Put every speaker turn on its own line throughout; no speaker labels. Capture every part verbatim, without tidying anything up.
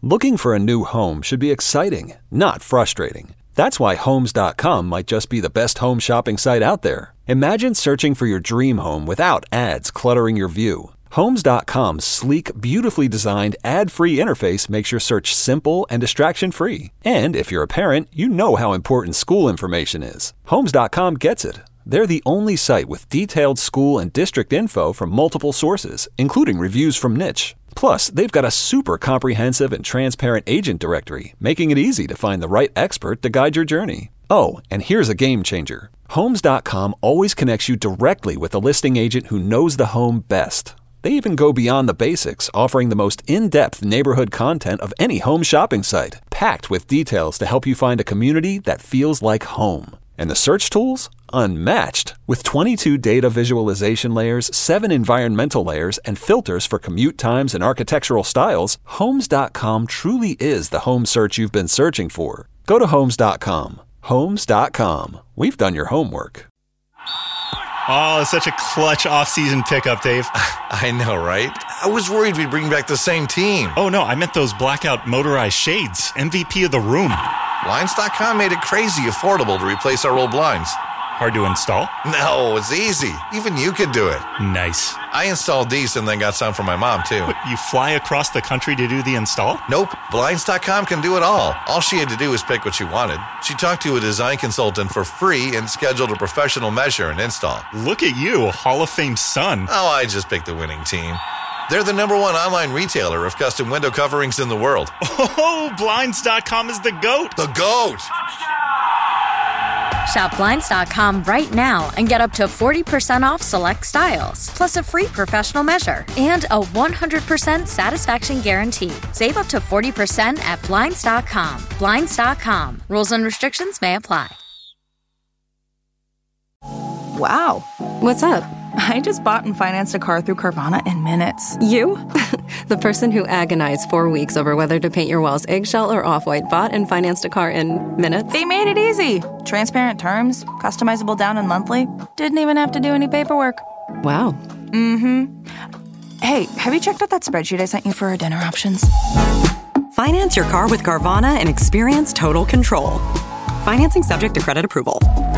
Looking for a new home should be exciting, not frustrating. That's why Homes dot com might just be the best home shopping site out there. Imagine searching for your dream home without ads cluttering your view. Homes dot com's sleek, beautifully designed, ad-free interface makes your search simple and distraction-free. And if you're a parent, you know how important school information is. Homes dot com gets it. They're the only site with detailed school and district info from multiple sources, including reviews from Niche. Plus, they've got a super comprehensive and transparent agent directory, making it easy to find the right expert to guide your journey. Oh, and here's a game changer. Homes dot com always connects you directly with a listing agent who knows the home best. They even go beyond the basics, offering the most in-depth neighborhood content of any home shopping site, packed with details to help you find a community that feels like home. And the search tools? Unmatched. With twenty-two data visualization layers, seven environmental layers, and filters for commute times and architectural styles, Homes dot com truly is the home search you've been searching for. Go to Homes dot com. Homes dot com. We've done your homework.
Oh, it's such a clutch off-season pickup, Dave.
I know, right? I was worried we'd bring back the same team.
Oh, no, I meant those blackout motorized shades. M V P of the room.
Blinds dot com made it crazy affordable to replace our old blinds.
Hard to install?
No, it's easy. Even you could do it.
Nice.
I installed these and then got some for my mom, too.
What, you fly across the country to do the install?
Nope. Blinds dot com can do it all. All she had to do was pick what she wanted. She talked to a design consultant for free and scheduled a professional measure and install.
Look at you, Hall of Fame son.
Oh, I just picked the winning team. They're the number one online retailer of custom window coverings in the world.
Oh, Blinds dot com is the GOAT.
The GOAT!
Shop Blinds dot com right now and get up to forty percent off select styles, plus a free professional measure and a one hundred percent satisfaction guarantee. Save up to forty percent at Blinds dot com. Blinds dot com. Rules and restrictions may apply.
Wow.
What's up?
I just bought and financed a car through Carvana in minutes.
You? The person who agonized four weeks over whether to paint your walls eggshell or off-white bought and financed a car in minutes?
They made it easy. Transparent terms, customizable down and monthly. Didn't even have to do any paperwork.
Wow.
Mm-hmm. Hey, have you checked out that spreadsheet I sent you for our dinner options?
Finance your car with Carvana and experience total control. Financing subject to credit approval.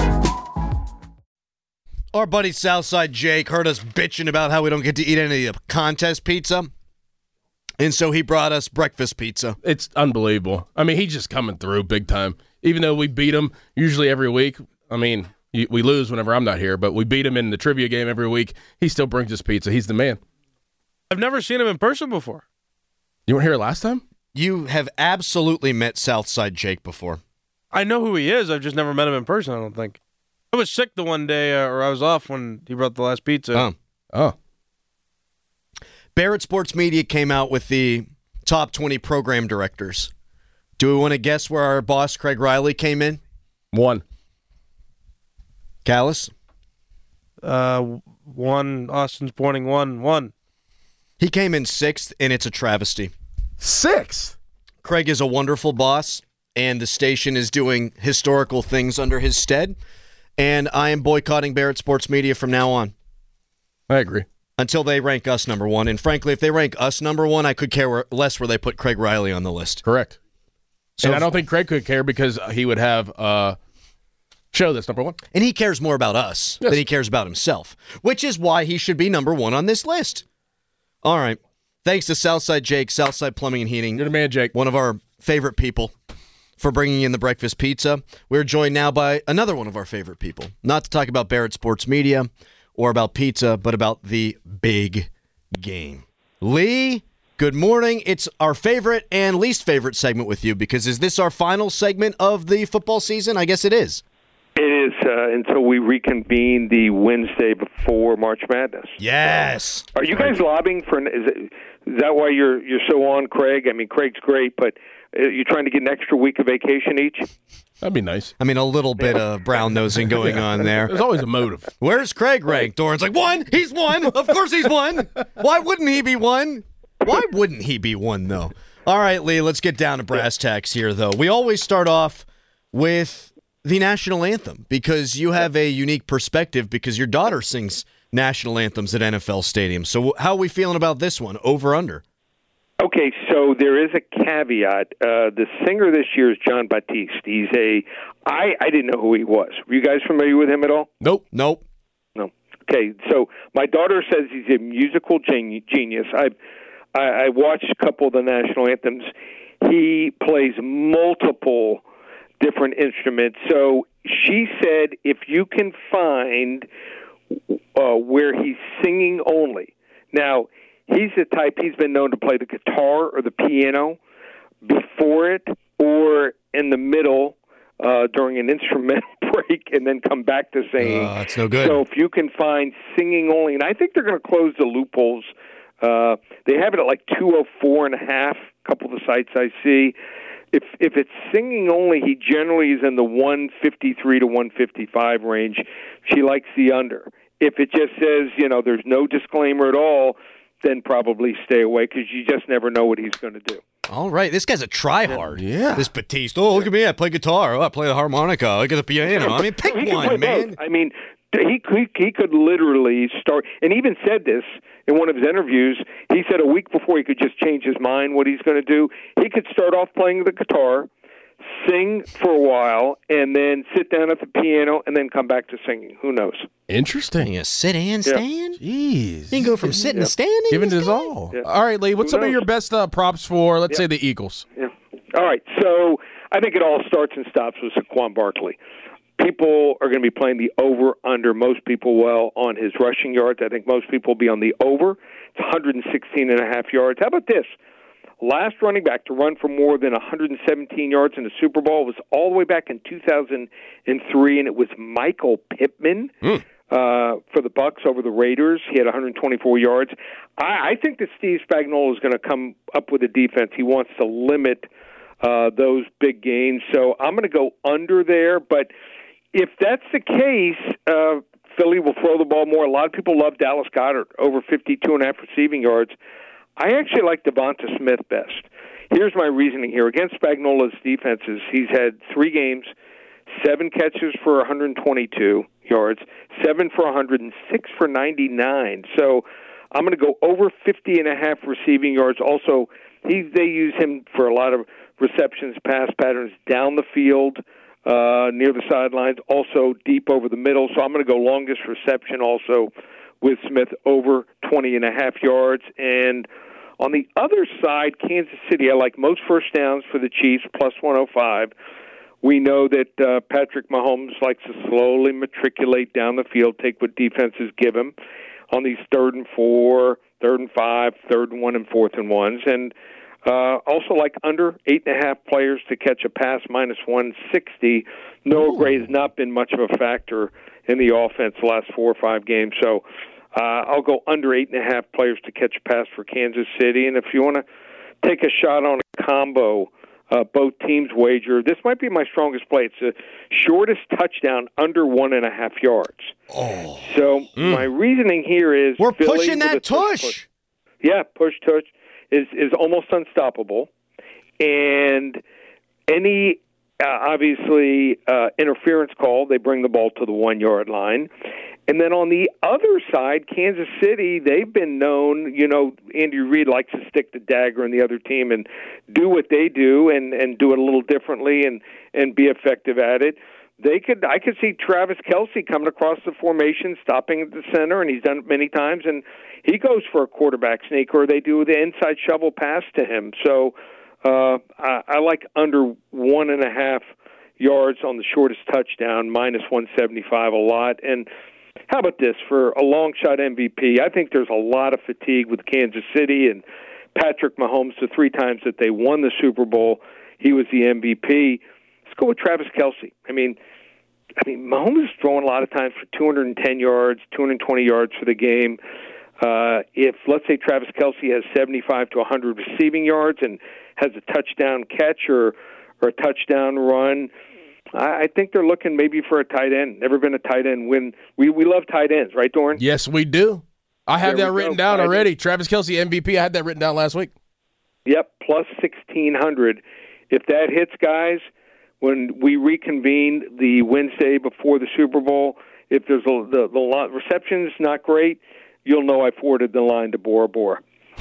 Our buddy Southside Jake heard us bitching about how we don't get to eat any of the contest pizza. And so he brought us breakfast pizza.
It's unbelievable. I mean, he's just coming through big time. Even though we beat him usually every week. I mean, we lose whenever I'm not here, but we beat him in the trivia game every week. He still brings us pizza. He's the man.
I've never seen him in person before.
You weren't here last time?
You have absolutely met Southside Jake before.
I know who he is. I've just never met him in person, I don't think. I was sick the one day, uh, or I was off when he brought the last pizza.
Oh.
Oh.
Barrett Sports Media came out with the top twenty program directors. Do we want to guess where our boss, Craig Riley, came in?
One.
Callis?
Uh, one. Austin's pointing one. One.
He came in sixth, and it's a travesty.
Sixth?
Craig is a wonderful boss, and the station is doing historical things under his stead. And I am boycotting Barrett Sports Media from now on.
I agree.
Until they rank us number one. And frankly, if they rank us number one, I could care where, less where they put Craig Riley on the list.
Correct.
So
and I don't think Craig could care because he would have a show that's number one.
And he cares more about us yes. than he cares about himself, which is why he should be number one on this list. All right. Thanks to Southside Jake, Southside Plumbing and Heating.
You're the man, Jake.
One of our favorite people, for bringing in the breakfast pizza. We're joined now by another one of our favorite people. Not to talk about Barrett Sports Media or about pizza, but about the big game. Lee, good morning. It's our favorite and least favorite segment with you, because is this our final segment of the football season? I guess it is.
It is uh, until we reconvene the Wednesday before March Madness.
Yes.
Uh, are you guys lobbying for? Is, it, is that why you're you're so on Craig? I mean, Craig's great, but uh, you're trying to get an extra week of vacation each.
That'd be nice.
I mean, a little bit of brown nosing going on there.
There's always a motive.
Where's Craig ranked? Doran's like, one. He's one. Of course he's one. Why wouldn't he be one? Why wouldn't he be one though? All right, Lee. Let's get down to brass tacks here, though. We always start off with the national anthem, because you have a unique perspective because your daughter sings national anthems at N F L stadiums. So how are we feeling about this one? Over, under?
Okay, so there is a caveat. Uh, the singer this year is John Batiste. He's a I I didn't know who he was. Were you guys familiar with him at all?
Nope.
Nope.
No. Okay, so my daughter says he's a musical geni- genius. I've I, I watched a couple of the national anthems. He plays multiple different instruments. So she said if you can find uh, where he's singing only. Now, he's the type, he's been known to play the guitar or the piano before it or in the middle uh, during an instrumental break and then come back to singing.
Uh, that's no good.
So if you can find singing only, and I think they're going to close the loopholes. Uh, they have it at like two oh four and a half, a couple of the sites I see. If if it's singing only, he generally is in the one fifty-three to one fifty-five range. She likes the under. If it just says, you know, there's no disclaimer at all, then probably stay away because you just never know what he's going to do.
All right, this guy's a tryhard.
Yeah.
This Batiste. Oh, look at me. I play guitar. Oh, I play the harmonica. Look at the piano. I mean, pick
He can
one,
play
man.
both. I mean, he, he he could literally start, and even said this in one of his interviews. He said a week before he could just change his mind what he's going to do. He could start off playing the guitar, sing for a while, and then sit down at the piano, and then come back to singing. Who knows?
Interesting.
You sit and stand?
Jeez.
You can go from sitting
Yeah.
to standing?
Giving
this
his
guy?
all.
Yeah.
All right, Lee, what's
Who
some of your
knows?
best uh, props for, let's
Yeah.
say, the Eagles?
Yeah. All right. So I think it all starts and stops with Saquon Barkley. People are going to be playing the over-under. Most people will on his rushing yards. I think most people will be on the over. It's one hundred sixteen and a half yards. How about this? Last running back to run for more than one hundred seventeen yards in the Super Bowl was all the way back in two thousand three, and it was Michael Pittman
Mm.
uh, for the Bucks over the Raiders. He had one hundred twenty-four yards. I, I think that Steve Spagnuolo is going to come up with a defense. He wants to limit uh, those big gains. So I'm going to go under there, but if that's the case, uh, Philly will throw the ball more. A lot of people love Dallas Goedert, over fifty-two and a half receiving yards. I actually like Devonta Smith best. Here's my reasoning here. Against Spagnuolo's defenses, he's had three games, seven catches for one hundred twenty-two yards, seven for one hundred, and six for ninety-nine. So I'm going to go over fifty and a half receiving yards. Also, he, they use him for a lot of receptions, pass patterns down the field, Uh, near the sidelines, also deep over the middle. So I'm going to go longest reception also with Smith over twenty and a half yards. And on the other side, Kansas City, I like most first downs for the Chiefs, plus one oh five. We know that uh, Patrick Mahomes likes to slowly matriculate down the field, take what defenses give him on these third and four, third and five, third and one, and fourth and ones. And Uh, also like under eight and a half players to catch a pass, minus one sixty. Noah Gray has not been much of a factor in the offense the last four or five games. So uh, I'll go under eight and a half players to catch a pass for Kansas City. And if you want to take a shot on a combo, uh, both teams wager, this might be my strongest play. It's the shortest touchdown under one and a half yards.
Oh.
So
Mm.
my reasoning here is
We're
Philly
pushing
with
that
a tush.
tush.
Yeah, push tush is is almost unstoppable, and any uh, obviously uh, interference call, they bring the ball to the one yard line. And then on the other side, Kansas City, they've been known, you know, Andy Reid likes to stick the dagger in the other team and do what they do and, and do it a little differently and, and be effective at it. They could, I could see Travis Kelce coming across the formation, stopping at the center, and he's done it many times, and he goes for a quarterback sneak, or they do the inside shovel pass to him. So uh, I, I like under one and a half yards on the shortest touchdown, minus one seventy-five a lot. And how about this for a long shot M V P? I think there's a lot of fatigue with Kansas City and Patrick Mahomes. The three times that they won the Super Bowl, he was the M V P. Let's go with Travis Kelce. I mean, I mean, Mahomes is throwing a lot of times for two hundred ten yards, two hundred twenty yards for the game. Uh, if, let's say, Travis Kelce has seventy-five to one hundred receiving yards and has a touchdown catch or, or a touchdown run, I, I think they're looking maybe for a tight end. Never been a tight end win. We we love tight ends, right, Doran?
Yes, we do. I have
There
that
we
written
go.
down
Tight
already.
end.
Travis Kelce, M V P. I had that written down last week.
Yep, plus sixteen hundred. If that hits, guys, when we reconvene the Wednesday before the Super Bowl, if there's a, the the lot, reception's not great, you'll know I forwarded the line to Bora Bora.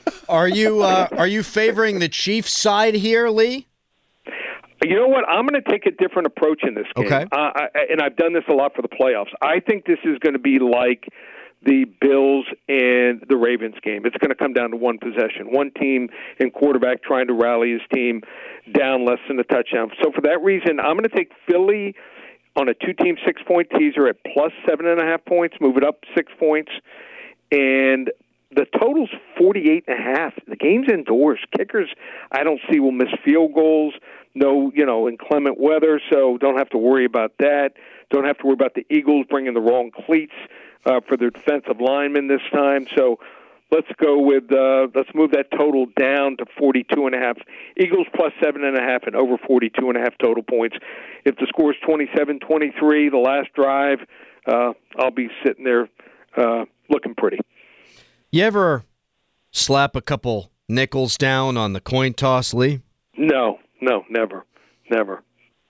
Are you uh, are you favoring the Chiefs side here, Lee?
You know what? I'm going to take a different approach in this game.
Okay.
Uh, I, and I've done this a lot for the playoffs. I think this is going to be like the Bills and the Ravens game. It's going to come down to one possession. One team and quarterback trying to rally his team down less than a touchdown. So for that reason, I'm going to take Philly on a two-team six-point teaser at plus seven and a half points, move it up six points. And the total's forty-eight and a half. The game's indoors. Kickers, I don't see, will miss field goals. No, you know, inclement weather, so don't have to worry about that. Don't have to worry about the Eagles bringing the wrong cleats uh, for their defensive linemen this time. So let's go with, uh, let's move that total down to forty-two and a half. Eagles plus seven and a half and over forty-two and a half total points. If the score is twenty-seven twenty-three, the last drive, uh, I'll be sitting there uh, looking pretty.
You ever slap a couple nickels down on the coin toss, Lee?
No, no, never, never.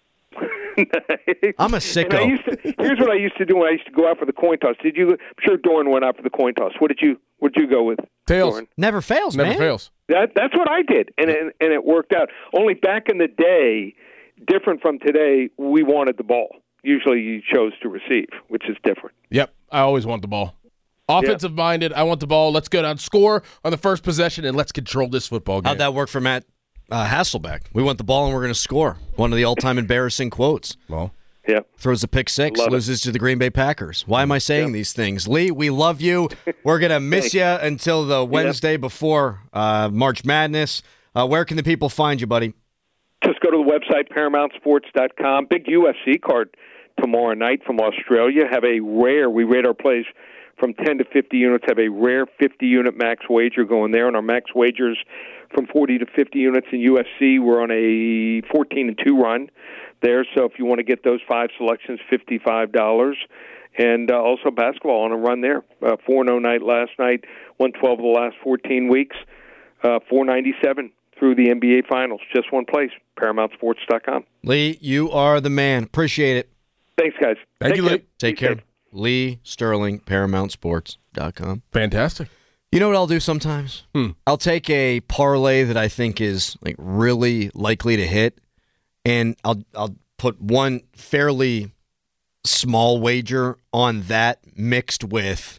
I'm a sicko.
And I used to, here's what I used to do when I used to go out for the coin toss. Did you? I'm sure Doran went out for the coin toss. What did you? What did you go with?
Tails.
Doran?
Never fails,
Never
man.
fails.
That that's what I did, and it, and it worked out. Only back in the day, different from today, we wanted the ball. Usually, you chose to receive, which is different.
Yep, I always want the ball. Offensive minded, I want the ball. Let's go down, score on the first possession, and let's control this football game.
How'd that work for Matt uh, Hasselbeck? We want the ball and we're going to score. One of the all-time embarrassing quotes.
Well,
yeah.
Throws a pick six,
Love
loses
it.
to the Green Bay Packers. Why am I saying
Yep.
these things? Lee, we love you. We're going to miss you until the Wednesday before uh, March Madness. Uh, where can the people find you, buddy?
Just go to the website, paramount sports dot com. Big U F C card tomorrow night from Australia. Have a rare, we rate our plays from ten to fifty units, have a rare fifty-unit max wager going there. And our max wagers from forty to fifty units in U F C, we're on a fourteen and two run there. So if you want to get those five selections, fifty-five dollars. And uh, also basketball on a run there. Uh, four and oh night last night, one twelve of the last fourteen weeks, uh, four ninety-seven through the N B A Finals. Just one place, paramount sports dot com.
Lee, you are the man. Appreciate it.
Thanks, guys.
Thank
Take
you,
care.
Lee.
Take
Be
care.
safe.
Lee Sterling, paramount sports dot com.
fantastic.
You know what I'll do sometimes?
Hmm.
I'll take a parlay that I think is like really likely to hit, and I'll I'll put one fairly small wager on that mixed with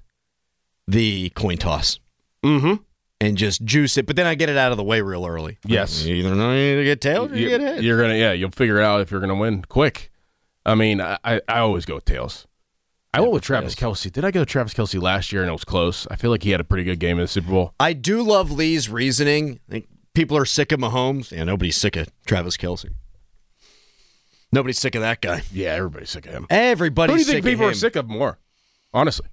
the coin toss.
Mm-hmm.
And just juice it, but then I get it out of the way real early.
Yes.
You either know you either get tails or you,
You,
get hit.
you're gonna, yeah, you'll figure it out if you're gonna win quick. I mean, I, I, I always go with tails. I went with Travis Kelce. Did I go with Travis Kelce last year and it was close? I feel like he had a pretty good game in the Super Bowl.
I do love Lee's reasoning. Like, people are sick of Mahomes. Yeah, nobody's sick of Travis Kelce. Nobody's sick of that guy.
Yeah, everybody's sick of him.
Everybody's
Who do you
sick
think people
of
are
him.
sick of more? Honestly.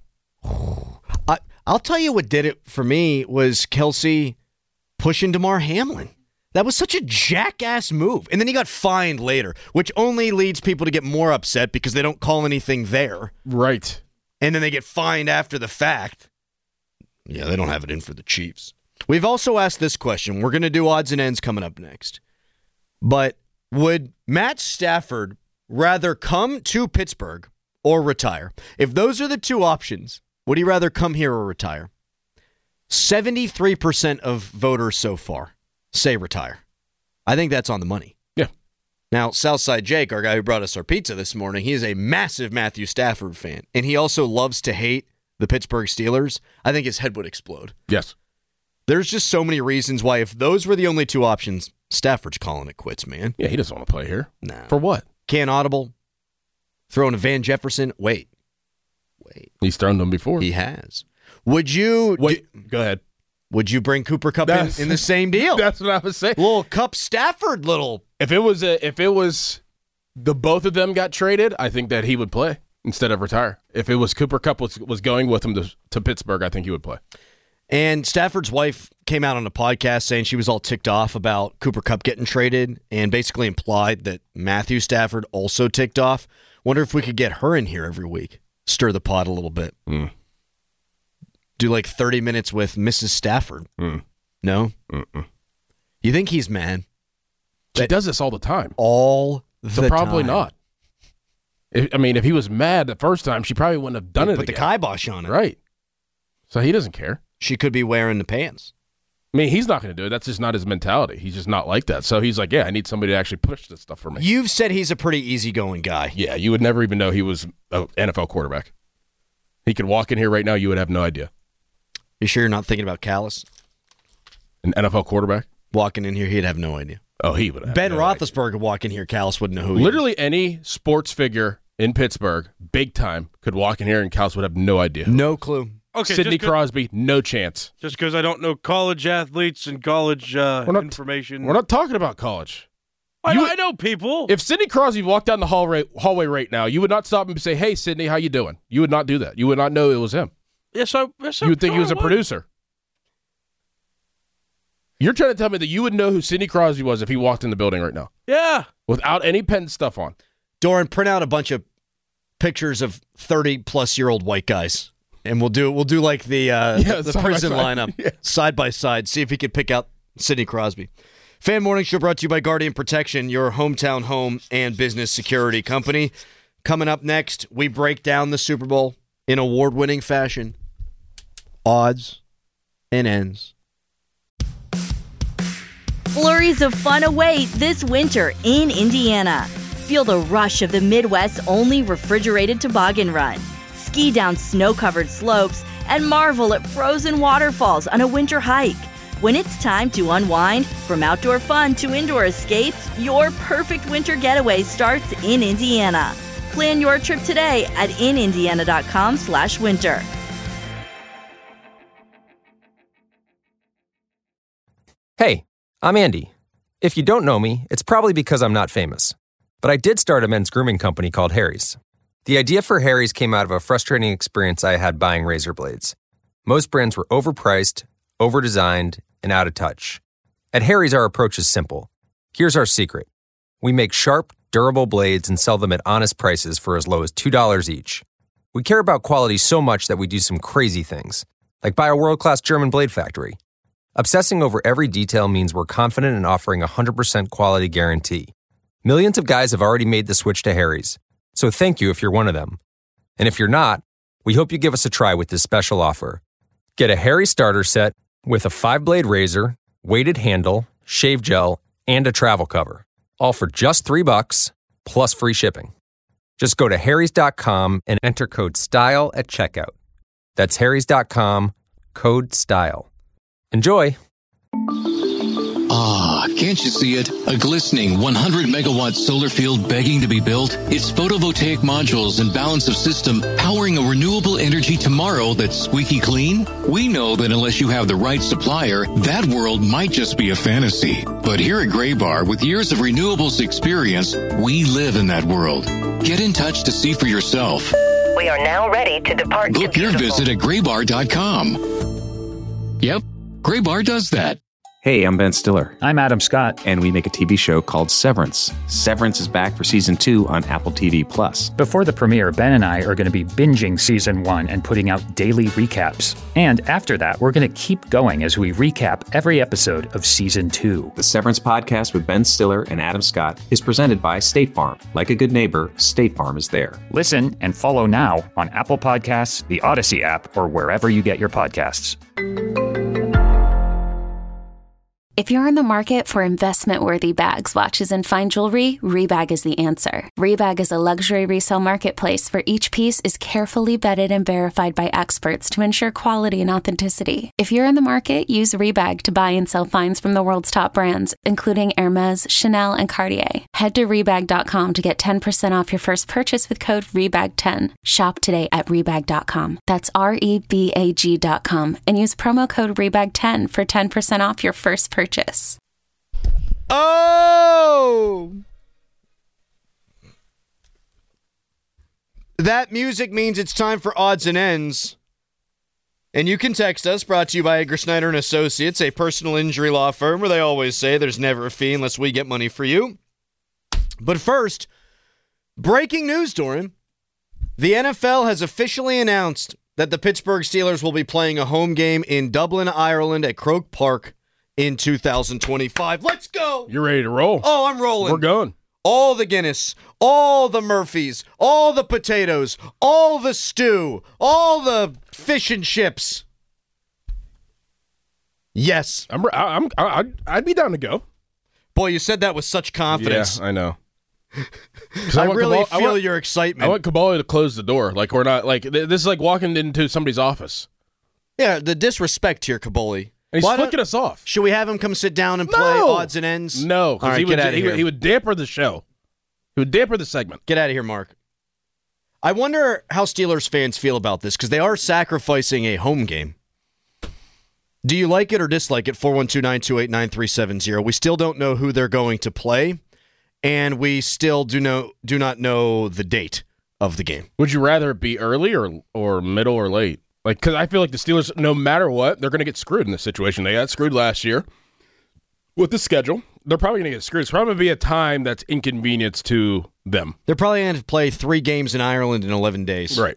I, I'll tell you what did it for me was Kelce pushing DeMar Hamlin. That was such a jackass move. And then he got fined later, which only leads people to get more upset because they don't call anything there.
Right.
And then they get fined after the fact. Yeah, they don't have it in for the Chiefs. We've also asked this question. We're going to do odds and ends coming up next. But would Matt Stafford rather come to Pittsburgh or retire? If those are the two options, would he rather come here or retire? seventy-three percent of voters so far say retire. I think that's on the money.
Yeah.
Now, Southside Jake, our guy who brought us our pizza this morning, he is a massive Matthew Stafford fan, and he also loves to hate the Pittsburgh Steelers. I think his head would explode.
Yes.
There's just so many reasons why if those were the only two options, Stafford's calling it quits, man.
Yeah, he doesn't want to play here.
Nah.
For what?
Can't audible. Throwing a Van Jefferson. Wait. Wait.
He's thrown them before.
He has. Would you...
Wait,
do,
go ahead.
Would you bring Cooper Kupp in, in the same deal?
That's what I was saying.
Little Kupp Stafford little...
If it was a, if it was the both of them got traded, I think that he would play instead of retire. If it was Cooper Kupp was, was going with him to, to Pittsburgh, I think he would play.
And Stafford's wife came out on a podcast saying she was all ticked off about Cooper Kupp getting traded and basically implied that Matthew Stafford also ticked off. Wonder if we could get her in here every week. Stir the pot a little bit.
Mm.
Do like thirty minutes with Missus Stafford.
Mm.
No?
Mm-mm.
You think he's mad?
She does this all the time.
All the
so probably
time.
not. If, I mean, if he was mad the first time, she probably wouldn't have done
They
it
put
again.
the kibosh on it.
Right. So he doesn't care.
She could be wearing the pants.
I mean, he's not going to do it. That's just not his mentality. He's just not like that. So he's like, yeah, I need somebody to actually push this stuff for me.
You've said he's a pretty easygoing guy.
Yeah, you would never even know he was an N F L quarterback. He could walk in here right now. You would have no idea.
You sure you're not thinking about Callis?
An N F L quarterback?
Walking in here, he'd have no idea.
Oh, he would have
Ben
no
Roethlisberger
idea.
would walk in here. Callis wouldn't know who he
Literally
is.
any sports figure in Pittsburgh, big time, could walk in here and Callis would have no idea.
No clue.
Okay,
Sidney
just
Crosby, no chance.
Just because I don't know college athletes and college uh,
We're not-
information.
We're not talking about college.
I,
You-
know, I know people.
If Sidney Crosby walked down the hallway, hallway right now, you would not stop him and say, hey, Sidney, how you doing? You would not do that. You would not know it was him.
yes, I. Yes, I
You would think he was a
would.
producer. You're trying to tell me that you would know who Sidney Crosby was if he walked in the building right now
Yeah.
without any pen stuff on.
Doran, print out a bunch of pictures of thirty-plus-year-old white guys, and we'll do we'll do like the uh,
Yeah,
the
side by
prison
side.
lineup,
Yeah.
side by side. See if he could pick out Sidney Crosby. Fan Morning Show brought to you by Guardian Protection, your hometown home and business security company. Coming up next, we break down the Super Bowl in award-winning fashion. Odds and ends.
Flurries of fun await this winter in Indiana. Feel the rush of the Midwest's only refrigerated toboggan run. Ski down snow-covered slopes and marvel at frozen waterfalls on a winter hike. When it's time to unwind, from outdoor fun to indoor escapes, your perfect winter getaway starts in Indiana. Plan your trip today at inindiana.com slash winter.
Hey, I'm Andy. If you don't know me, it's probably because I'm not famous. But I did start a men's grooming company called Harry's. The idea for Harry's came out of a frustrating experience I had buying razor blades. Most brands were overpriced, overdesigned, and out of touch. At Harry's, our approach is simple. Here's our secret. We make sharp, durable blades and sell them at honest prices for as low as two dollars each. We care about quality so much that we do some crazy things, like buy a world-class German blade factory. Obsessing over every detail means we're confident in offering a one hundred percent quality guarantee. Millions of guys have already made the switch to Harry's, so thank you if you're one of them. And if you're not, we hope you give us a try with this special offer. Get a Harry's starter set with a five-blade razor, weighted handle, shave gel, and a travel cover, all for just three bucks plus free shipping. Just go to harrys dot com and enter code STYLE at checkout. That's harrys dot com, code STYLE. Enjoy!
Ah, can't you see it? A glistening one hundred megawatt solar field begging to be built? It's photovoltaic modules and balance of system powering a renewable energy tomorrow that's squeaky clean? We know that unless you have the right supplier, that world might just be a fantasy. But here at Graybar, with years of renewables experience, we live in that world. Get in touch to see for yourself.
We are now ready to depart.
Book your visit at graybar dot com. Yep, Graybar does that.
Hey, I'm Ben Stiller. I'm Adam Scott. And we make a T V show called Severance. Severance is back for season two on Apple T V Plus.
Before the premiere, Ben and I are going to be binging season one and putting out daily recaps. And after that, we're going to keep going as we recap every episode of season two.
The Severance podcast with Ben Stiller and Adam Scott is presented by State Farm. Like a good neighbor, State Farm is there.
Listen and follow now on Apple Podcasts, the Odyssey app, or wherever you get your podcasts.
If you're in the market for investment-worthy bags, watches, and fine jewelry, Rebag is the answer. Rebag is a luxury resale marketplace where each piece is carefully vetted and verified by experts to ensure quality and authenticity. If you're in the market, use Rebag to buy and sell finds from the world's top brands, including Hermes, Chanel, and Cartier. Head to rebag dot com to get ten percent off your first purchase with code rebag ten. Shop today at rebag dot com. That's R E B A G dot com. And use promo code rebag ten for ten percent off your first purchase. Purchase.
Oh! That music means it's time for odds and ends. And you can text us, brought to you by Edgar Snyder and Associates, a personal injury law firm where they always say there's never a fee unless we get money for you. But first, breaking news, Doran. The N F L has officially announced that the Pittsburgh Steelers will be playing a home game in Dublin, Ireland at Croke Park in two thousand twenty-five. Let's go!
You're ready to roll.
Oh, I'm rolling.
We're going.
All the Guinness, all the Murphys, all the potatoes, all the stew, all the fish and chips. Yes.
I'm, I'm, I'd, I'd be down to go.
Boy, you said that with such confidence.
Yeah, I know.
I,
I
really
Cabal-
feel
I want,
your excitement.
I want Cabali to close the door. Like, we're not, like, th- this is like walking into somebody's office.
Yeah, the disrespect here, Caboli.
And he's
Why
flicking
don't-
us off.
Should we have him come sit down and play
No!
odds and ends?
No,
All
because
right,
he, would,
get out of
he,
here.
would, he would damper the show. He would damper the segment.
Get out of here, Mark. I wonder how Steelers fans feel about this, because they are sacrificing a home game. Do you like it or dislike it? four one two, nine two eight, nine three seven zero. We still don't know who they're going to play, and we still do know do not know the date of the game.
Would you rather it be early or or middle or late? Like, because I feel like the Steelers, no matter what, they're going to get screwed in this situation. They got screwed last year with the schedule. They're probably going to get screwed. It's probably going to be a time that's inconvenience to them.
They're probably going to play three games in Ireland in eleven days.
Right.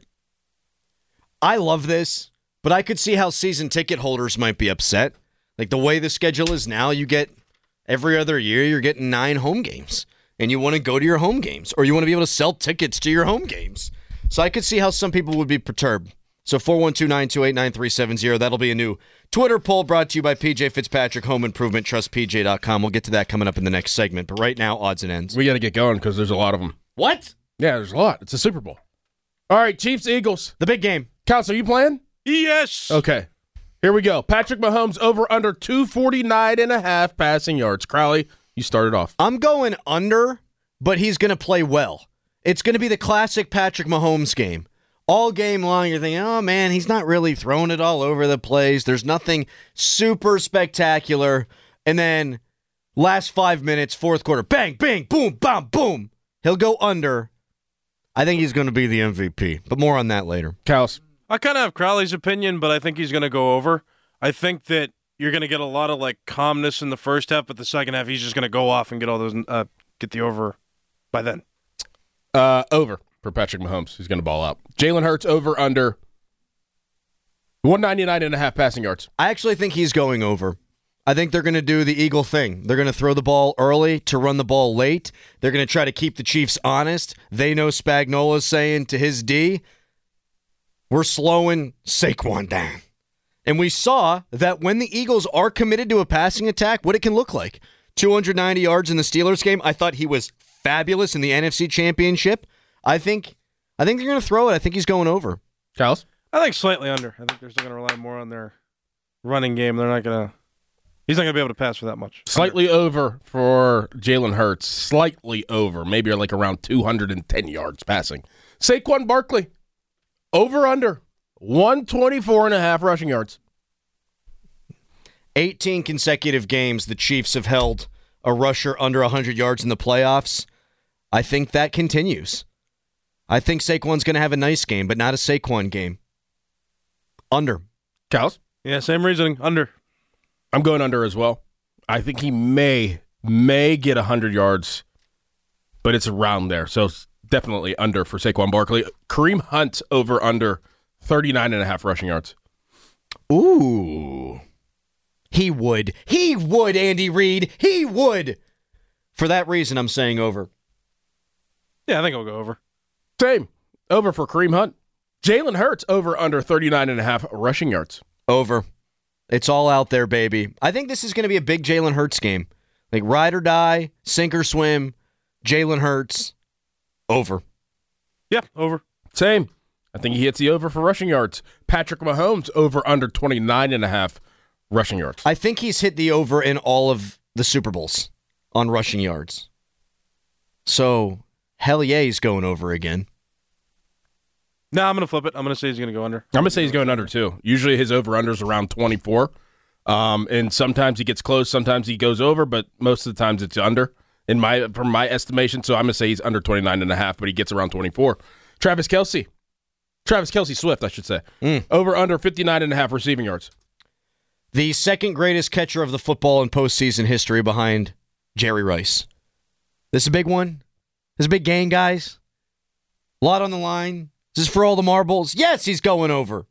I love this, but I could see how season ticket holders might be upset. Like the way the schedule is now, you get every other year, you're getting nine home games, and you want to go to your home games, or you want to be able to sell tickets to your home games. So I could see how some people would be perturbed. So four one two, nine two eight, nine three seven zero. That'll be a new Twitter poll brought to you by P J Fitzpatrick Home Improvement, trust P J dot com. We'll get to that coming up in the next segment. But right now, odds and ends.
We got to get going because there's a lot of them.
What?
Yeah, there's a lot. It's a Super Bowl. All right, Chiefs, Eagles.
The big game.
Council, are you playing?
Yes.
Okay. Here we go. Patrick Mahomes over under two forty-nine and a half passing yards. Crowley, you started off.
I'm going under, but he's going to play well. It's going to be the classic Patrick Mahomes game. All game long, you're thinking, oh, man, he's not really throwing it all over the place. There's nothing super spectacular. And then last five minutes, fourth quarter, bang, bang, boom, bam, boom. He'll go under. I think he's going to be the M V P, but more on that later.
Cows.
I kind of have Crowley's opinion, but I think he's going to go over. I think that you're going to get a lot of like calmness in the first half, but the second half he's just going to go off and get all those uh, get the over by then.
Uh, over for Patrick Mahomes. He's going to ball out. Jalen Hurts over under one ninety-nine and a half passing yards.
I actually think he's going over. I think they're going to do the Eagle thing. They're going to throw the ball early to run the ball late. They're going to try to keep the Chiefs honest. They know Spagnuolo's saying to his D, we're slowing Saquon down. And we saw that when the Eagles are committed to a passing attack, what it can look like. two hundred ninety yards in the Steelers game. I thought he was fabulous in the N F C Championship. I think I think they're going to throw it. I think he's going over.
Charles?
I think slightly under. I think they're still going to rely more on their running game. They're not going to He's not going to be able to pass for that much.
Slightly over for Jalen Hurts. Slightly over. Maybe like around two hundred ten yards passing. Saquon Barkley. Over under. one twenty-four and a half rushing yards.
eighteen consecutive games the Chiefs have held a rusher under one hundred yards in the playoffs. I think that continues. I think Saquon's going to have a nice game, but not a Saquon game. Under.
Cows?
Yeah, same reasoning. Under.
I'm going under as well. I think he may, may get one hundred yards, but it's around there. So it's definitely under for Saquon Barkley. Kareem Hunt over under thirty-nine and a half rushing yards.
Ooh. He would. He would, Andy Reid. He would. For that reason, I'm saying over.
Yeah, I think I'll go over.
Same. Over for Kareem Hunt. Jalen Hurts over under thirty-nine and a half rushing yards.
Over. It's all out there, baby. I think this is going to be a big Jalen Hurts game. Like ride or die, sink or swim, Jalen Hurts, over.
Yeah, over.
Same. I think he hits the over for rushing yards. Patrick Mahomes over under twenty-nine and a half rushing yards.
I think he's hit the over in all of the Super Bowls on rushing yards. So, hell yeah, he's going over again.
No, I'm going to flip it. I'm going to say he's going to go under.
I'm going to say he's going under, too. Usually his over-under is around twenty-four. Um, and sometimes he gets close, sometimes he goes over, but most of the times it's under in my from my estimation. So I'm going to say he's under twenty-nine and a half, but he gets around twenty-four. Travis Kelce. Travis Kelce Swift, I should say.
Mm.
Over under fifty-nine and a half receiving yards.
The second greatest catcher of the football in postseason history behind Jerry Rice. This is a big one. This is a big game, guys. A lot on the line. Is this for all the marbles? Yes, he's going over.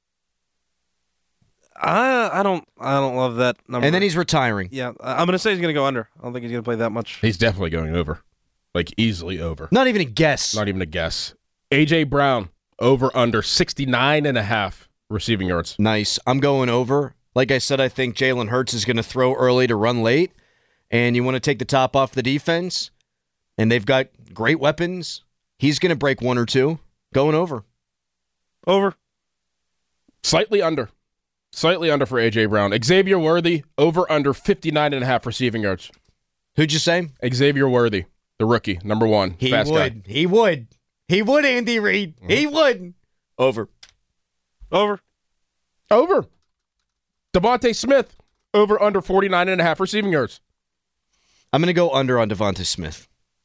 I I don't I don't love that number.
And then he's retiring.
Yeah, I'm going to say he's going to go under. I don't think he's going to play that much.
He's definitely going over. Like, easily over.
Not even a guess.
Not even a guess. A J. Brown, over under sixty-nine and a half receiving yards.
Nice. I'm going over. Like I said, I think Jalen Hurts is going to throw early to run late, and you want to take the top off the defense, and they've got great weapons. He's going to break one or two. Going over.
Over.
Slightly under. Slightly under for A J. Brown. Xavier Worthy, over under fifty-nine and a half receiving yards.
Who'd you say?
Xavier Worthy, the rookie, number one.
He
fast
would.
guy.
He would. He would, Andy Reid. Mm-hmm. He would. Over.
Over.
Over. Devontae Smith, over under forty-nine and a half receiving yards.
I'm going to go under on Devontae Smith.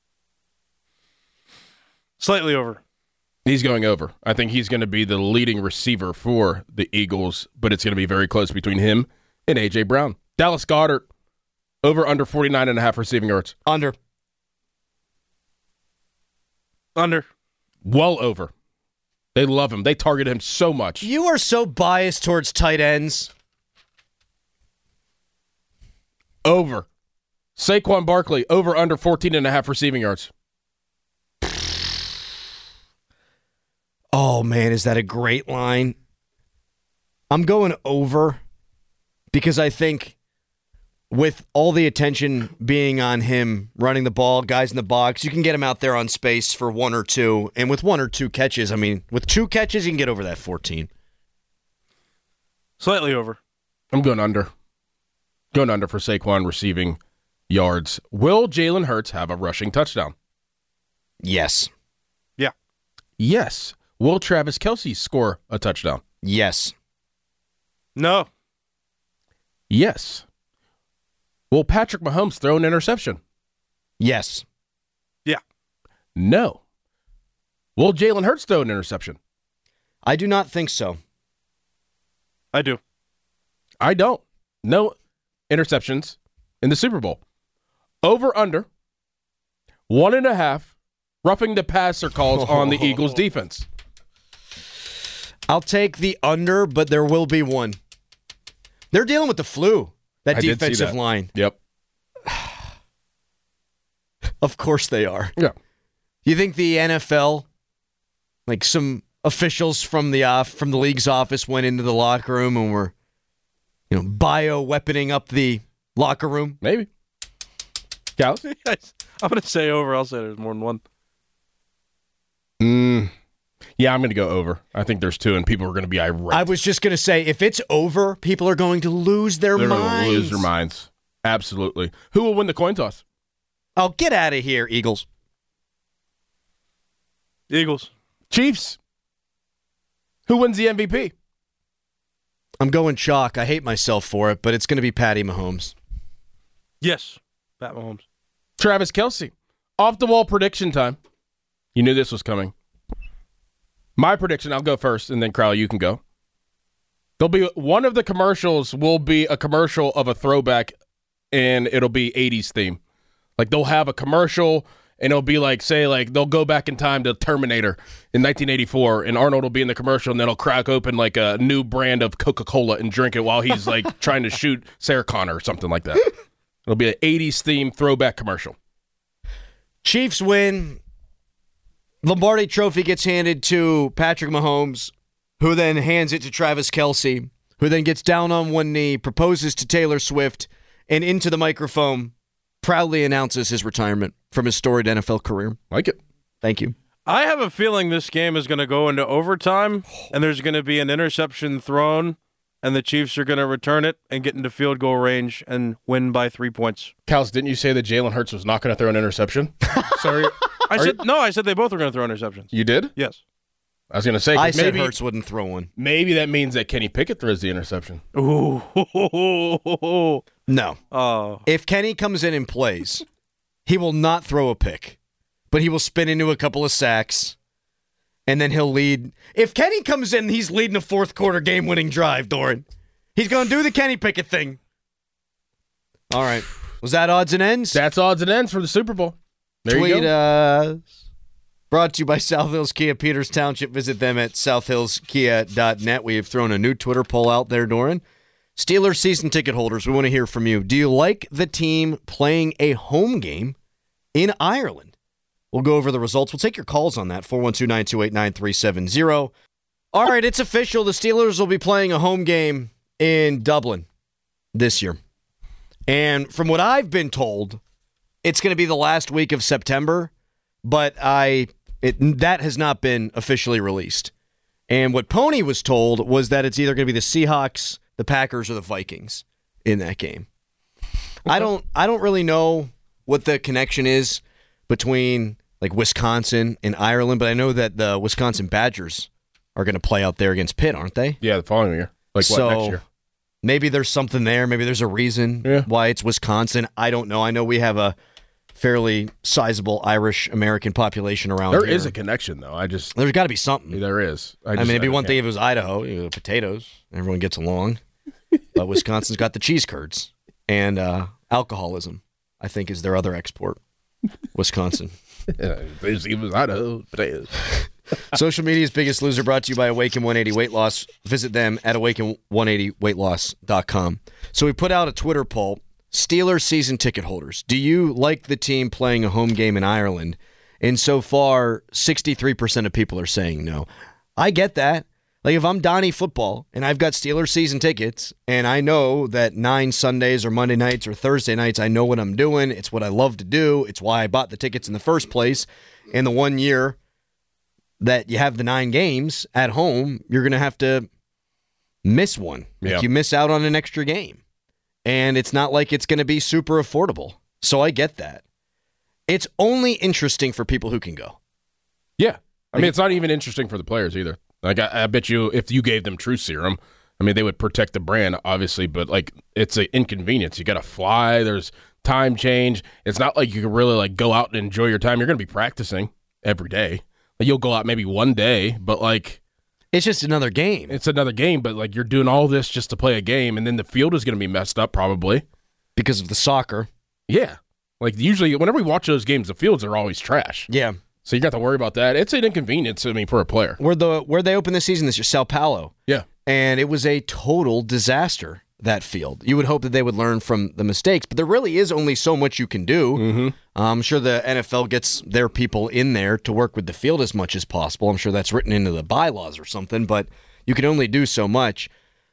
Slightly over.
He's going over. I think he's going to be the leading receiver for the Eagles, but it's going to be very close between him and A J. Brown. Dallas Goedert, over under forty-nine and a half receiving yards.
Under.
Under.
Well over. They love him. They target him so much.
You are so biased towards tight ends.
Over. Saquon Barkley, over under fourteen and a half receiving yards.
Oh, man, is that a great line? I'm going over because I think with all the attention being on him running the ball, guys in the box, you can get him out there on space for one or two. And with one or two catches, I mean, with two catches, you can get over that fourteen.
Slightly over.
I'm going under. Going under for Saquon receiving yards. Will Jalen Hurts have a rushing touchdown?
Yes.
Yeah.
Yes. Will Travis Kelce score a touchdown?
Yes.
No.
Yes. Will Patrick Mahomes throw an interception?
Yes.
Yeah.
No. Will Jalen Hurts throw an interception?
I do not think so.
I do.
I don't. No interceptions in the Super Bowl. Over under one and a half roughing the passer calls on the Eagles defense.
I'll take the under, but there will be one. They're dealing with the flu, that
I
defensive
that.
line.
Yep.
Of course they are.
Yeah.
You think the N F L, like some officials from the off from the league's office went into the locker room and were, you know, bio-weaponing up the locker room?
Maybe. Cal?
I'm going to say over. I'll say there's more than one.
Mm, yeah, I'm going to go over. I think there's two, and people are going to be irate.
I was just going to say, if it's over, people are going to lose their
They're
minds.
going to lose their minds. Absolutely. Who will win the coin toss?
Oh, get out of here, Eagles.
Eagles.
Chiefs. Who wins the M V P?
I'm going chalk. I hate myself for it, but it's going to be Patty Mahomes.
Yes. Pat Mahomes.
Travis Kelce. Off the wall prediction time. You knew this was coming. My prediction, I'll go first, and then Crowley, you can go. There'll be one of the commercials will be a commercial of a throwback, and it'll be eighties theme. Like they'll have a commercial, and it'll be like, say, like they'll go back in time to Terminator in nineteen eighty-four, and Arnold will be in the commercial, and then he'll crack open like a new brand of Coca-Cola and drink it while he's like trying to shoot Sarah Connor or something like that. It'll be an eighties theme throwback commercial.
Chiefs win. Lombardi Trophy gets handed to Patrick Mahomes, who then hands it to Travis Kelce, who then gets down on one knee, proposes to Taylor Swift, and into the microphone proudly announces his retirement from his storied N F L career.
Like it.
Thank you.
I have a feeling this game is going to go into overtime, and there's going to be an interception thrown, and the Chiefs are going to return it and get into field goal range and win by three points.
Kals, didn't you say that Jalen Hurts was not going to throw an interception? Sorry.
I said no. I said they both were going to throw interceptions.
You did?
Yes.
I was going to say.
I said
maybe,
Hurts wouldn't throw one.
Maybe that means that Kenny Pickett throws the interception.
Ooh.
No.
Oh.
If Kenny comes in and plays, he will not throw a pick, but he will spin into a couple of sacks, and then he'll lead. If Kenny comes in, he's leading a fourth quarter game-winning drive, Doran. He's going to do the Kenny Pickett thing. All right. Was that odds and ends?
That's odds and ends for the Super Bowl. There
Tweet
you go.
us. Brought to you by South Hills Kia, Peters Township. Visit them at south hills kia dot net. We have thrown a new Twitter poll out there, Doran. Steelers season ticket holders, we want to hear from you. Do you like the team playing a home game in Ireland? We'll go over the results. We'll take your calls on that, four one two, nine two eight, nine three seven zero. All right, it's official. The Steelers will be playing a home game in Dublin this year. And from what I've been told, it's going to be the last week of September, but I it, that has not been officially released. And what Pony was told was that it's either going to be the Seahawks, the Packers, or the Vikings in that game. I don't I don't really know what the connection is between like Wisconsin and Ireland, but I know that the Wisconsin Badgers are going to play out there against Pitt, aren't they?
Yeah, the following year. Like
so,
what, next year?
Maybe there's something there. Maybe there's a reason yeah. why it's Wisconsin. I don't know. I know we have a fairly sizable Irish-American population around
there
here.
There is a connection, though. I just
There's got to be something.
There is.
I, just, I mean, it'd be one thing if it was Idaho, you know, potatoes. Everyone gets along. But Wisconsin's got the cheese curds. And uh, alcoholism, I think, is their other export. Wisconsin.
Yeah, it was Idaho, potatoes.
Social media's biggest loser brought to you by Awaken one eighty Weight Loss. Visit them at awaken one eighty weight loss dot com. So we put out a Twitter poll. Steelers season ticket holders, do you like the team playing a home game in Ireland? And so far, sixty-three percent of people are saying no. I get that. Like if I'm Donnie Football and I've got Steelers season tickets and I know that nine Sundays or Monday nights or Thursday nights, I know what I'm doing. It's what I love to do. It's why I bought the tickets in the first place. And the one year that you have the nine games at home, you're going to have to miss one. Like
yeah.
You miss out on an extra game. And it's not like it's going to be super affordable. So I get that. It's only interesting for people who can go.
Yeah. I mean, it's not even interesting for the players either. Like, I, I bet you if you gave them True Serum, I mean, they would protect the brand, obviously, but, like, it's an inconvenience. You got to fly. There's time change. It's not like you can really, like, go out and enjoy your time. You're going to be practicing every day. Like, you'll go out maybe one day, but, like...
It's just another game.
It's another game, but, like, you're doing all this just to play a game, and then the field is going to be messed up probably.
Because of the soccer.
Yeah. Like, usually, whenever we watch those games, the fields are always trash.
Yeah.
So you got to worry about that. It's an inconvenience, I mean, for a player.
Where the where they opened the season this year, Sao Paulo.
Yeah.
And it was a total disaster, that field. You would hope that they would learn from the mistakes, but there really is only so much you can do.
Mm-hmm.
I'm sure the N F L gets their people in there to work with the field as much as possible. I'm sure that's written into the bylaws or something, but you can only do so much.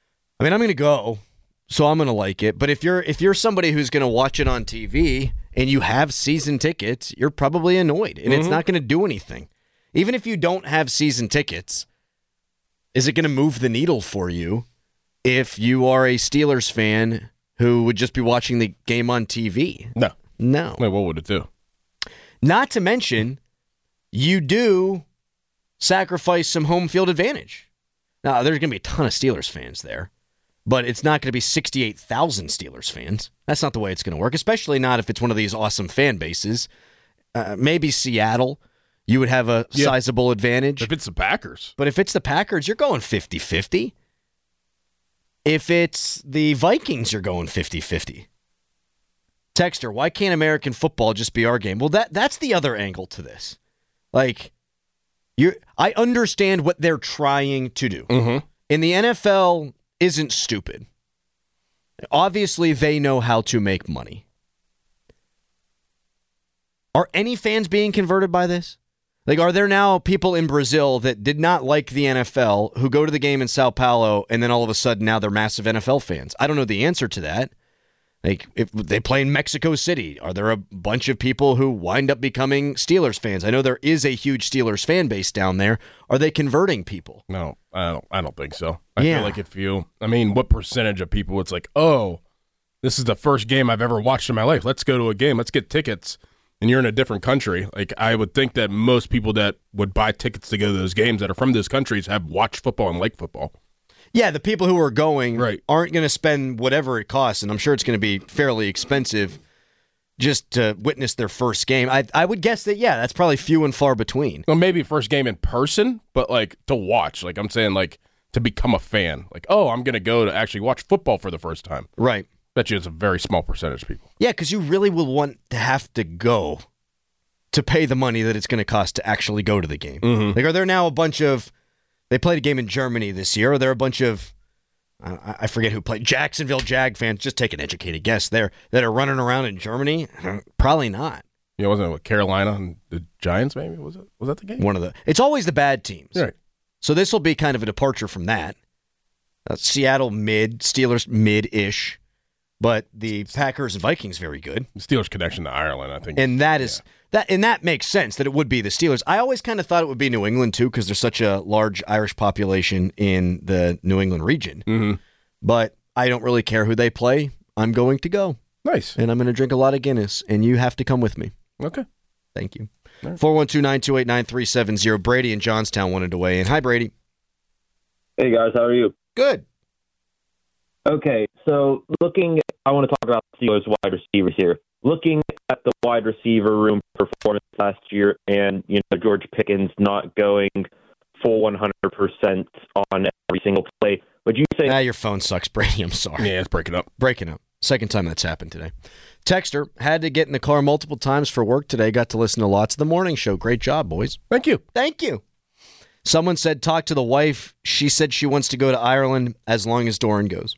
I mean, I'm going to go, so I'm going to like it. But if you're if you're somebody who's going to watch it on T V and you have season tickets, you're probably annoyed, and mm-hmm. it's not going to do anything. Even if you don't have season tickets, is it going to move the needle for you if you are a Steelers fan who would just be watching the game on T V?
No.
No.
Wait, what would it do?
Not to mention, you do sacrifice some home field advantage. Now, there's going to be a ton of Steelers fans there, but it's not going to be sixty-eight thousand Steelers fans. That's not the way it's going to work, especially not if it's one of these awesome fan bases. Uh, maybe Seattle, you would have a yeah. sizable advantage.
If it's the Packers.
But if it's the Packers, you're going fifty-fifty. If it's the Vikings, you're going fifty-fifty. Texter, why can't American football just be our game? Well, that that's the other angle to this. Like, you, I understand what they're trying to do.
Mm-hmm.
And the N F L isn't stupid. Obviously, they know how to make money. Are any fans being converted by this? Like, are there now people in Brazil that did not like the N F L who go to the game in Sao Paulo and then all of a sudden now they're massive N F L fans? I don't know the answer to that. Like, if they play in Mexico City, are there a bunch of people who wind up becoming Steelers fans? I know there is a huge Steelers fan base down there. Are they converting people?
No, I don't. I don't think so. I
yeah.
feel like if you, I mean, what percentage of people? It's like, oh, this is the first game I've ever watched in my life. Let's go to a game. Let's get tickets. And you're in a different country. Like, I would think that most people that would buy tickets to go to those games that are from those countries have watched football and like football.
Yeah, the people who are going
right.
aren't going to spend whatever it costs, and I'm sure it's going to be fairly expensive just to witness their first game. I I would guess that, yeah, that's probably few and far between.
Well, maybe first game in person, but, like, to watch. Like, I'm saying, like, to become a fan. Like, oh, I'm going to go to actually watch football for the first time.
Right.
Bet you it's a very small percentage of people.
Yeah, because you really will want to have to go to pay the money that it's going to cost to actually go to the game.
Mm-hmm.
Like, are there now a bunch of... They played a game in Germany this year. Are there a bunch of, I, I forget who played, Jacksonville Jag fans, just take an educated guess there, that are running around in Germany? Probably not.
Yeah, wasn't it with Carolina and the Giants, maybe? Was it? Was that the game?
One of the. It's always the bad teams.
Right.
So this will be kind of a departure from that. Uh, Seattle mid, Steelers mid-ish, but the Packers and Vikings very good.
The Steelers' connection to Ireland, I think,
and that is yeah. that, and that makes sense that it would be the Steelers. I always kind of thought it would be New England too, because there's such a large Irish population in the New England region.
Mm-hmm.
But I don't really care who they play. I'm going to go.
Nice,
and I'm going to drink a lot of Guinness, and you have to come with me.
Okay,
thank you. four one two, nine two eight, nine three seven zero. Brady in Johnstown wanted to weigh in. Hi, Brady.
Hey, guys. How are you?
Good.
Okay, so looking, I want to talk about Steelers wide receivers here. Looking at the wide receiver room performance last year and, you know, George Pickens not going full one hundred percent on every single play, would you say...
Ah, your phone sucks, Brady. I'm sorry.
Yeah, it's breaking up.
Breaking up. Second time that's happened today. Texter, had to get in the car multiple times for work today. Got to listen to lots of the morning show. Great job, boys.
Thank you.
Thank you. Someone said, talk to the wife. She said she wants to go to Ireland as long as Doran goes.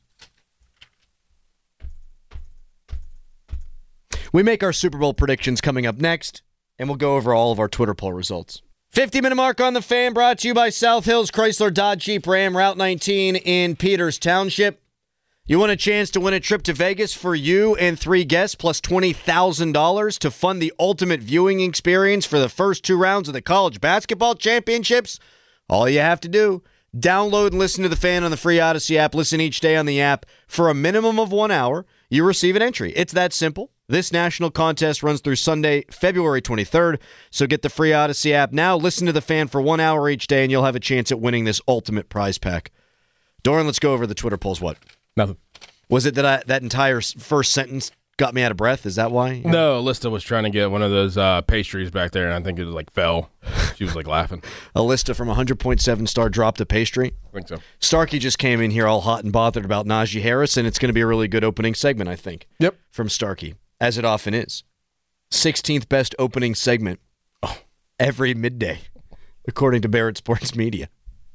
We make our Super Bowl predictions coming up next, and we'll go over all of our Twitter poll results. fifty-minute mark on the Fan, brought to you by South Hills Chrysler Dodge Jeep Ram, Route nineteen in Peters Township. You want a chance to win a trip to Vegas for you and three guests, plus twenty thousand dollars to fund the ultimate viewing experience for the first two rounds of the college basketball championships? All you have to do, download and listen to the Fan on the free Odyssey app. Listen each day on the app for a minimum of one hour. You receive an entry. It's that simple. This national contest runs through Sunday, February twenty-third, so get the free Odyssey app now. Listen to the Fan for one hour each day, and you'll have a chance at winning this ultimate prize pack. Doran, let's go over the Twitter polls. What?
Nothing.
Was it that I, that entire first sentence got me out of breath? Is that why?
No, Alyssa was trying to get one of those uh, pastries back there, and I think it like fell. She was like laughing.
Alyssa from one hundred point seven star dropped a pastry.
I think so.
Starkey just came in here all hot and bothered about Najee Harris, and it's going to be a really good opening segment, I think.
Yep.
From Starkey, as it often is. sixteenth best opening segment oh. every midday, according to Barrett Sports Media.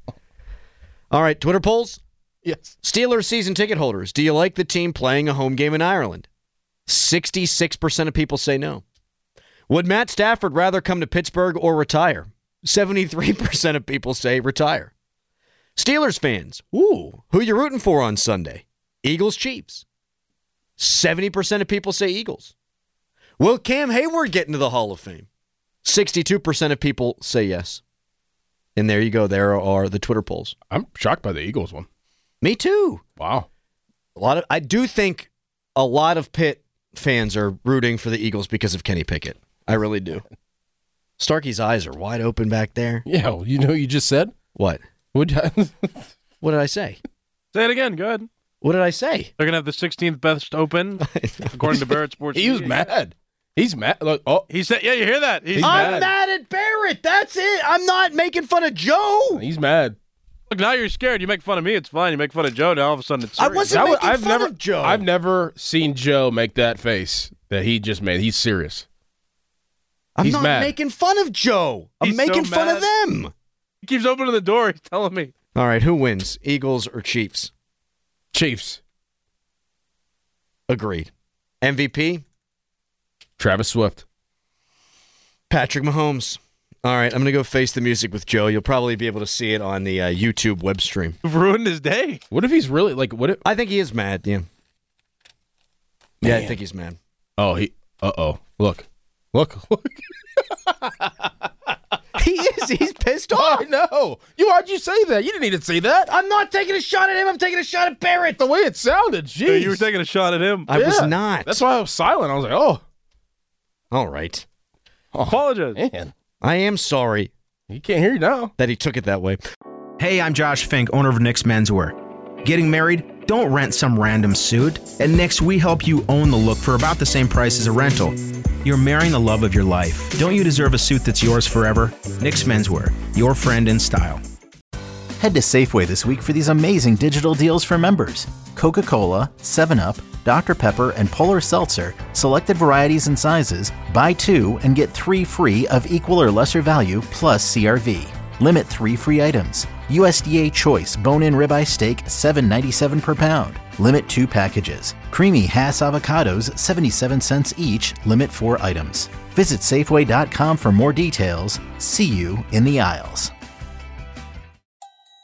All right, Twitter polls.
Yes.
Steelers season ticket holders, do you like the team playing a home game in Ireland? sixty-six percent of people say no. Would Matt Stafford rather come to Pittsburgh or retire? seventy-three percent of people say retire. Steelers fans, ooh, who you rooting for on Sunday? Eagles, Chiefs. seventy percent of people say Eagles. Will Cam Hayward get into the Hall of Fame? sixty-two percent of people say yes. And there you go. There are the Twitter polls.
I'm shocked by the Eagles one.
Me too.
Wow.
A lot of I do think a lot of Pitt fans are rooting for the Eagles because of Kenny Pickett. I really do. Starkey's eyes are wide open back there.
Yeah, well, you know what you just said?
What?
Would
What did I say?
Say it again. Good.
What did I say?
They're going to have the sixteenth best open, according to Barrett Sports.
He was mad. He's mad. Look, oh,
he said, "Yeah, you hear that? He's
I'm
mad.
mad at Barrett. That's it. I'm not making fun of Joe.
He's mad.
Look, now you're scared. You make fun of me. It's fine. You make fun of Joe. Now all of a sudden it's serious.
I wasn't
That was-
making
I've
fun
never,
of Joe.
I've never seen Joe make that face that he just made. He's serious.
I'm
He's
not
mad.
making fun of Joe. I'm
He's
making
so
fun
mad.
of them.
He keeps opening the door. He's telling me.
All right, who wins? Eagles or Chiefs?
Chiefs.
Agreed. M V P?
Travis Swift.
Patrick Mahomes. All right, I'm going to go face the music with Joe. You'll probably be able to see it on the uh, YouTube web stream.
You've ruined his day.
What if he's really like? What if?
I think he is mad. Yeah. Yeah, I think he's mad.
Oh, he. Uh oh. Look. Look. Look.
He is. He's pissed off.
I know. You why'd you say that? You didn't need to say that.
I'm not taking a shot at him. I'm taking a shot at Barrett.
The way it sounded. Jeez.
Yeah, you were taking a shot at him.
I
Yeah.
was not.
That's why I was silent. I was like, oh.
All right.
oh
Apologize.
Man.
I am sorry
He can't hear you now.
that he took it that way.
Hey, I'm Josh Fink, owner of Nick's Menswear. Getting married? Don't rent some random suit. At Nick's, we help you own the look for about the same price as a rental. You're marrying the love of your life. Don't you deserve a suit that's yours forever? Nick's Menswear, your friend in style.
Head to Safeway this week for these amazing digital deals for members. Coca-Cola, seven up, Doctor Pepper, and Polar Seltzer, selected varieties and sizes. Buy two and get three free of equal or lesser value plus C R V. Limit three free items. U S D A Choice bone-in ribeye steak, seven ninety-seven per pound. Limit two packages. Creamy Hass avocados, seventy-seven cents each. Limit four items. Visit Safeway dot com for more details. See you in the aisles.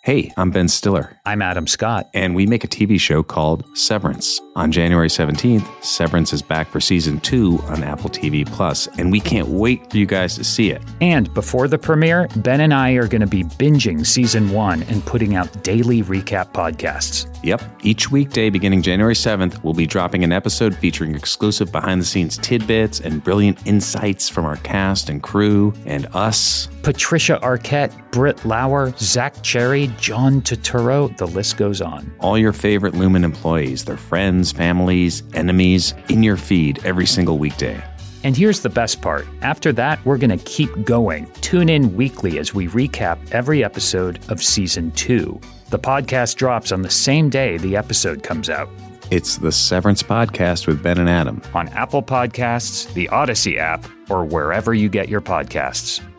Hey, I'm Ben Stiller.
I'm Adam Scott.
And we make a T V show called Severance. On January seventeenth, Severance is back for season two on Apple T V Plus, and we can't wait for you guys to see it.
And before the premiere, Ben and I are going to be binging season one and putting out daily recap podcasts.
Yep. Each weekday beginning January seventh, we'll be dropping an episode featuring exclusive behind-the-scenes tidbits and brilliant insights from our cast and crew and us.
Patricia Arquette, Britt Lauer, Zach Cherry, John Turturro, the list goes on.
All your favorite Lumen employees, their friends, families, enemies, in your feed every single weekday.
And here's the best part. After that, we're going to keep going. Tune in weekly as we recap every episode of season two. The podcast drops on the same day the episode comes out.
It's the Severance Podcast with Ben and Adam.
On Apple Podcasts, the Odyssey app, or wherever you get your podcasts.